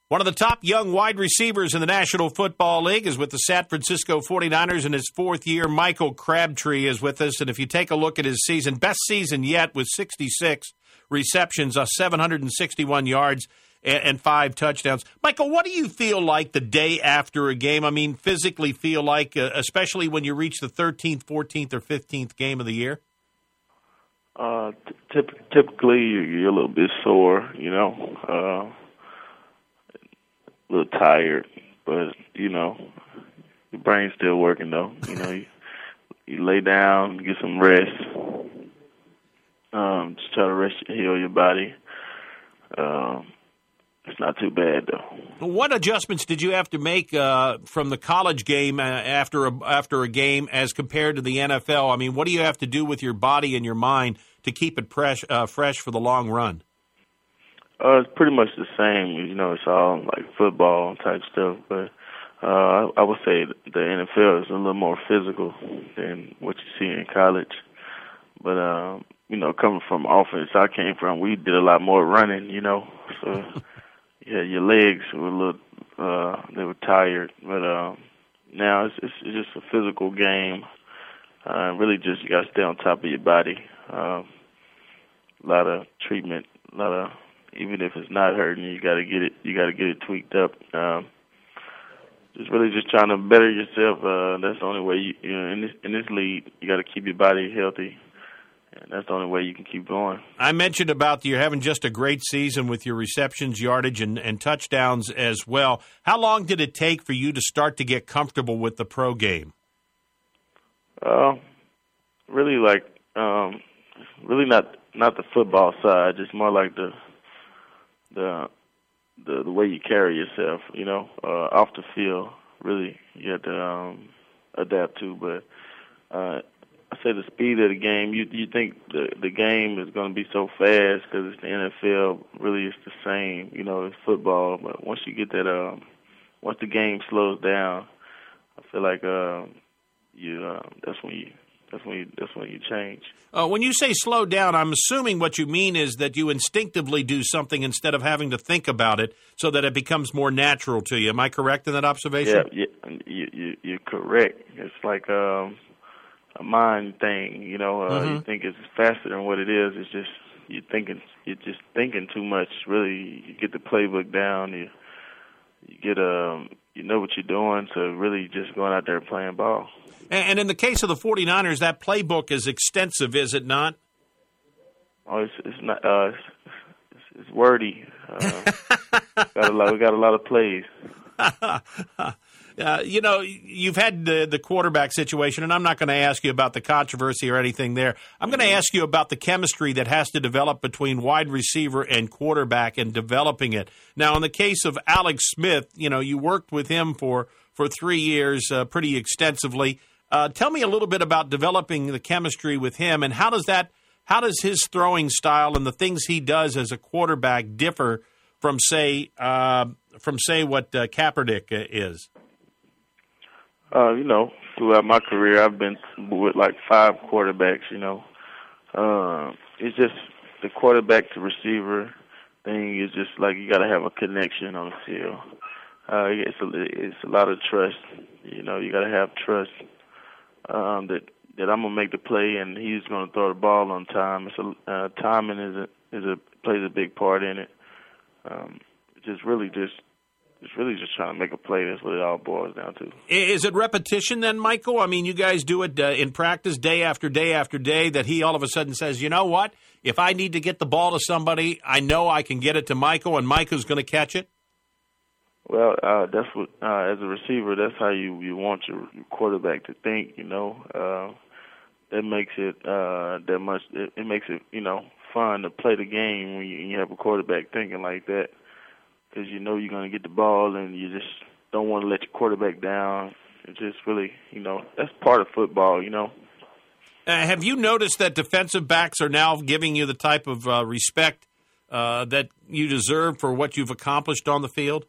One of the top young wide receivers in the National Football League is with the San Francisco 49ers in his fourth year. Michael Crabtree is with us, and if you take a look at his season, best season yet with 66 receptions, 761 yards, and 5 touchdowns. Michael, what do you feel like the day after a game? I mean, physically feel like, especially when you reach the 13th, 14th, or 15th game of the year? Typically, you're a little bit sore, a little tired, but, your brain's still working, though. You lay down, get some rest, just try to heal your body. It's not too bad, though. What adjustments did you have to make from the college game after a game as compared to the NFL? I mean, what do you have to do with your body and your mind to keep it fresh for the long run? It's pretty much the same. It's all like football type stuff. But I would say the NFL is a little more physical than what you see in college. But, coming from offense I came from, we did a lot more running, So, yeah, your legs were a little, they were tired. But now it's just a physical game. Really just you got to stay on top of your body. A lot of treatment, even if it's not hurting, you got to get it tweaked up. Just really just trying to better yourself. That's the only way in this league, you got to keep your body healthy. And that's the only way you can keep going. I mentioned about you having just a great season with your receptions, yardage, and touchdowns as well. How long did it take for you to start to get comfortable with the pro game? Really not the football side, just more like the way you carry yourself, off the field. Really, you have to adapt to. But I say the speed of the game. You think the game is going to be so fast because it's the NFL. Really, it's the same. It's football. But once you get that, once the game slows down, I feel like that's when you change. When you say slow down, I'm assuming what you mean is that you instinctively do something instead of having to think about it, so that it becomes more natural to you. Am I correct in that observation? Yeah, you're correct. It's like a mind thing. You think it's faster than what it is. It's just you're just thinking too much. Really, you get the playbook down. You get you know what you're doing. So really, just going out there playing ball. And in the case of the 49ers, that playbook is extensive, is it not? Oh, it's not. It's wordy. We got a lot of plays. You've had the quarterback situation, and I'm not going to ask you about the controversy or anything there. I'm going to ask you about the chemistry that has to develop between wide receiver and quarterback and developing it. Now, in the case of Alex Smith, you worked with him for 3 years pretty extensively. Tell me a little bit about developing the chemistry with him, and how does his throwing style and the things he does as a quarterback differ from say what Kaepernick is? Throughout my career, I've been with like 5 quarterbacks. It's just the quarterback to receiver thing is just like you got to have a connection on the field. It's a lot of trust. You got to have trust that I'm gonna make the play and he's gonna throw the ball on time. Timing plays a big part in it. It's really just trying to make a play. That's what it all boils down to. Is it repetition then, Michael? I mean, you guys do it in practice day after day after day, that he all of a sudden says, you know what? If I need to get the ball to somebody, I know I can get it to Michael, and Michael's going to catch it? Well, that's what, as a receiver, that's how you want your quarterback to think, That makes it it makes it, fun to play the game when you have a quarterback thinking like that. Because you're going to get the ball and you just don't want to let your quarterback down. It's just really, that's part of football, Have you noticed that defensive backs are now giving you the type of respect that you deserve for what you've accomplished on the field?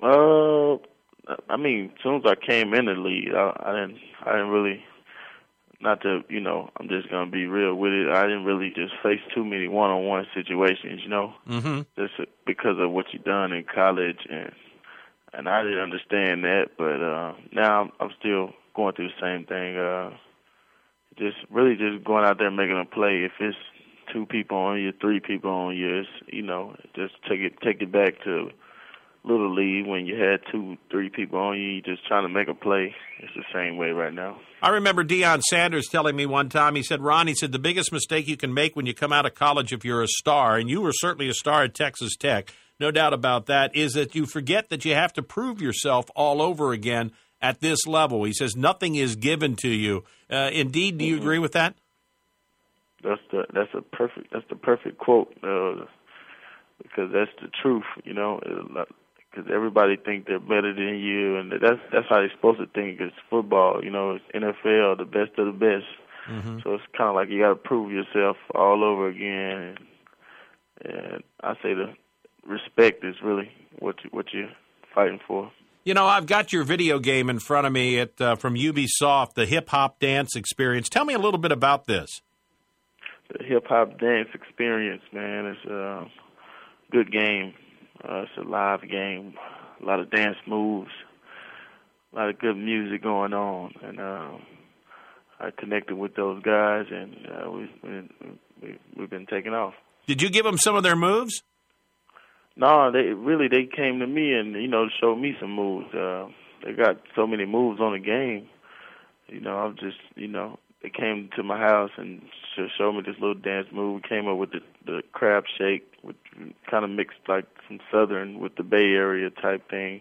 I mean, as soon as I came in the league, I didn't really not to, I'm just gonna be real with it. I didn't really just face too many one-on-one situations, Mm-hmm. just because of what you done in college, and I didn't understand that. But now I'm still going through the same thing. Just really just going out there and making a play. If it's 2 people on you, 3 people on you, it's, just take it back to Little League when you had 2, 3 people on you, just trying to make a play. It's the same way right now. I remember Deion Sanders telling me one time, he said, Ron, the biggest mistake you can make when you come out of college if you're a star, and you were certainly a star at Texas Tech, no doubt about that, is that you forget that you have to prove yourself all over again at this level. He says nothing is given to you. Indeed, do you agree with that? That's the perfect quote, because that's the truth, because everybody think they're better than you, and that's how they're supposed to think. It's football, it's NFL, the best of the best. Mm-hmm. So it's kind of like you got to prove yourself all over again. And I say the respect is really what you're fighting for. I've got your video game in front of me from Ubisoft, the Hip Hop Dance Experience. Tell me a little bit about this. The Hip Hop Dance Experience, man, is a good game. It's a live game, a lot of dance moves, a lot of good music going on, and I connected with those guys, and we've been taking off. Did you give them some of their moves? No, they came to me and showed me some moves. They got so many moves on the game. I'm just they came to my house and showed me this little dance move. We came up with the crab shake, which kind of mixed like some Southern with the Bay Area type thing.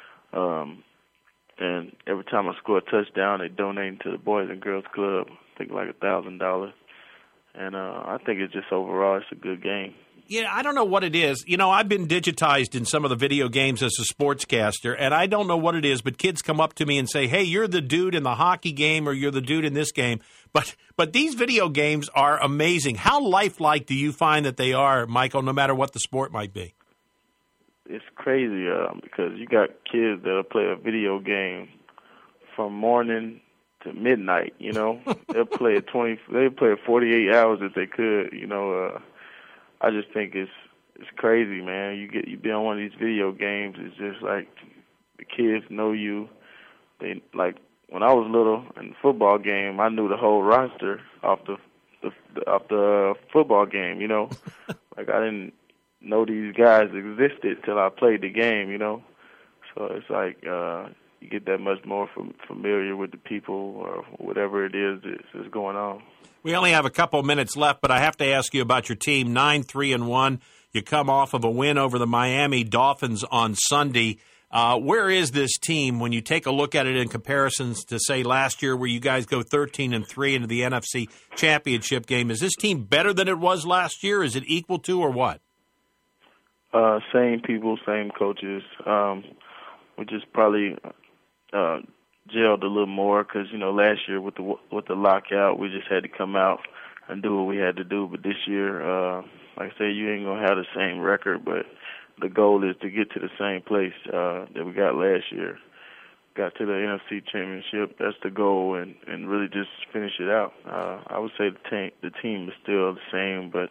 And every time I score a touchdown, they donate to the Boys and Girls Club. I think like $1,000. And I think it's just overall, it's a good game. Yeah, I don't know what it is. I've been digitized in some of the video games as a sportscaster, and I don't know what it is, but kids come up to me and say, hey, you're the dude in the hockey game or you're the dude in this game. But these video games are amazing. How lifelike do you find that they are, Michael, no matter what the sport might be? It's crazy because you got kids that'll play a video game from morning to midnight, They'll play it 48 hours if they could, I just think it's crazy, man. You be on one of these video games. It's just like the kids know you. They like when I was little in the football game, I knew the whole roster off the football game. Like I didn't know these guys existed till I played the game. So it's like you get that much more familiar with the people or whatever it is that's going on. We only have a couple minutes left, but I have to ask you about your team, 9-3-1. You come off of a win over the Miami Dolphins on Sunday. Where is this team when you take a look at it in comparisons to, say, last year where you guys go 13-3 into the NFC Championship game? Is this team better than it was last year? Is it equal to or what? Same people, same coaches. We just probably gelled a little more because last year with the lockout we just had to come out and do what we had to do. But this year, like I say, you ain't gonna have the same record, but the goal is to get to the same place that we got last year. Got to the NFC Championship. That's the goal, and really just finish it out. I would say the team is still the same, but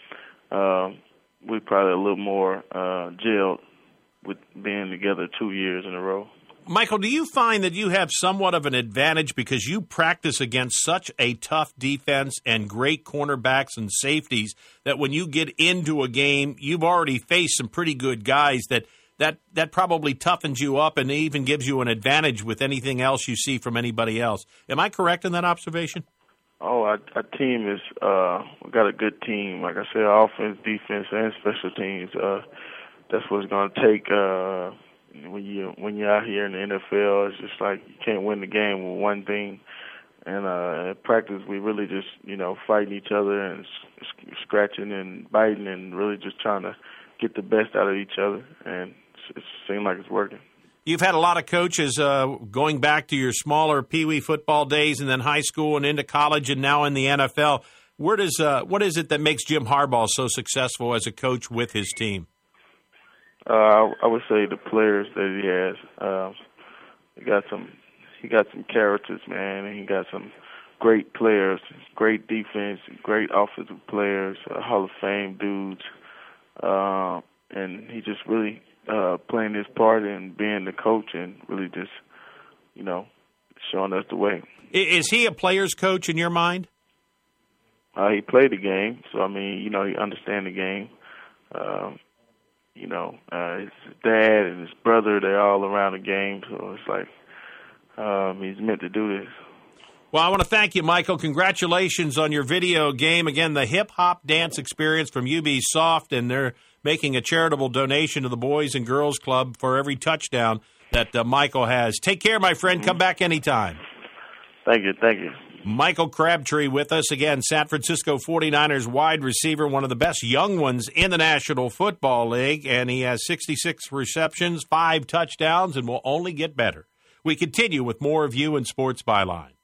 we probably a little more gelled with being together 2 years in a row. Michael, do you find that you have somewhat of an advantage because you practice against such a tough defense and great cornerbacks and safeties that when you get into a game, you've already faced some pretty good guys that probably toughens you up and even gives you an advantage with anything else you see from anybody else. Am I correct in that observation? Oh, our team is we got a good team. Like I said, offense, defense, and special teams. That's what it's going to take. When you're out here in the NFL, it's just like you can't win the game with one thing. And in practice, we really just fighting each other and scratching and biting and really just trying to get the best out of each other. And it seems like it's working. You've had a lot of coaches going back to your smaller peewee football days and then high school and into college and now in the NFL. What is it that makes Jim Harbaugh so successful as a coach with his team? I would say the players that he has. He got some characters, man, and he got some great players, great defense, great offensive players, Hall of Fame dudes, and he just really playing his part and being the coach and really just, showing us the way. Is he a player's coach in your mind? He played the game, so, he understands the game. His dad and his brother, they're all around the game, so it's like he's meant to do this. Well, I want to thank you, Michael. Congratulations on your video game. Again, the hip-hop dance experience from Ubisoft, and they're making a charitable donation to the Boys and Girls Club for every touchdown that Michael has. Take care, my friend. Come back anytime. Thank you. Michael Crabtree with us again, San Francisco 49ers wide receiver, one of the best young ones in the National Football League, and he has 66 receptions, 5 touchdowns, and will only get better. We continue with more of you in Sports Byline.